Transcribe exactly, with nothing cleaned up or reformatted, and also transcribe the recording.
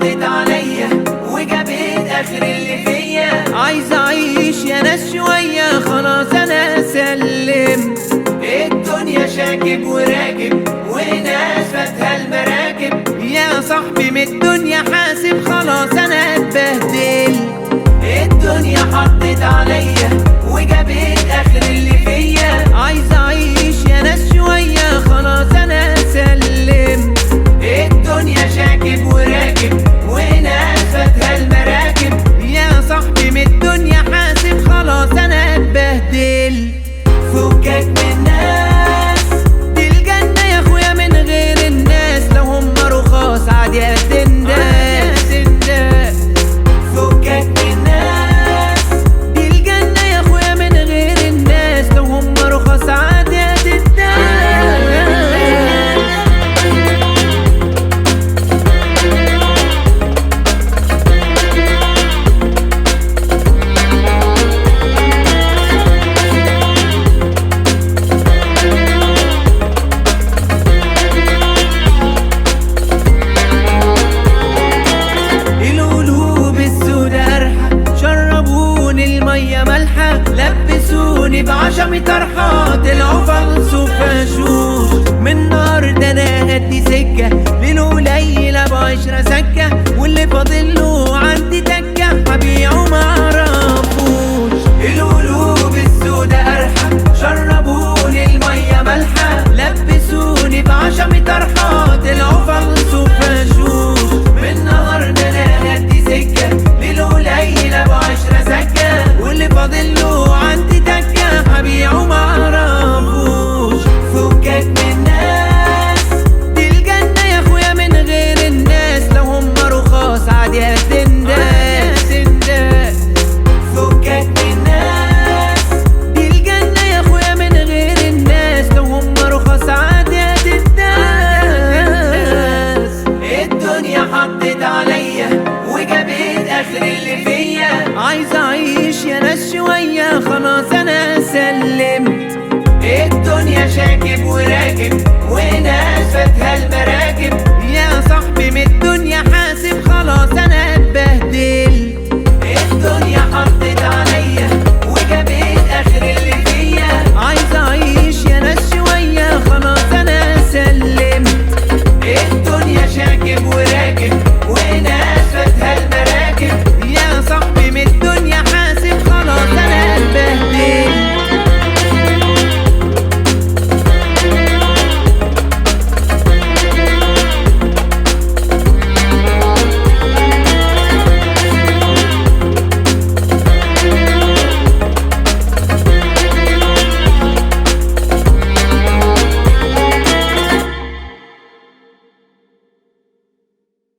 حطت عليا وجابت اخر اللي فيا. عايز اعيش يا ناس شوية خلاص انا سلمت. الدنيا شاكب وراكب وناس فاتها المراكب. يا صاحبي من الدنيا حاسب خلاص انا اتبهدل. الدنيا حطت عليا وجابت اخر اللي فيا. عايز اعيش يا ناس شوية خلاص انا سلمت. الدنيا شاكب وراكب وناس فاتها المراكب. يا صاحبي من الدنيا حاسب خلاص انا اتبهدل. فكك من الناس دي الجنة يا اخويا من غير الناس، لو هم رخاص عادي قد الناس. فكك من الناس دي الجنة يا اخويا من غير الناس، لو هم رخاص عادي قد الناس. لبسوني بعشم طرحة طلعوا فلسفة شوش. من نار ده انا هدي سكة للقليل ابو عشرة سكة، واللي فاضله عندي تكة هبيعه معرفوش. القلوب السودا قرحة شربوني المية مالحة. لبسوني بعشم طرحة طلعوا فلسفة شوش. من نهار ده انا هدي سكة للقليل ابو عشرة سكة، واللي فاضله عندي تكة هبيعه معرفوش. فكك من الناس دي الجنة يا اخويا من غير الناس، لو هم رخاص عادي قد الناس. فكك من الناس دي الجنة يا اخويا من غير الناس، لو هم رخاص عادي قد الناس. الدنيا حطت عليا وجابت اخر اللي فيا. عايز اعيش يا ناس شوية خلاص انا سلمت. الدنيا شاكب وراكب وناس فاتها المراكب. يا صاحبي من الدنيا حاسب خلاص انا اتبهدل.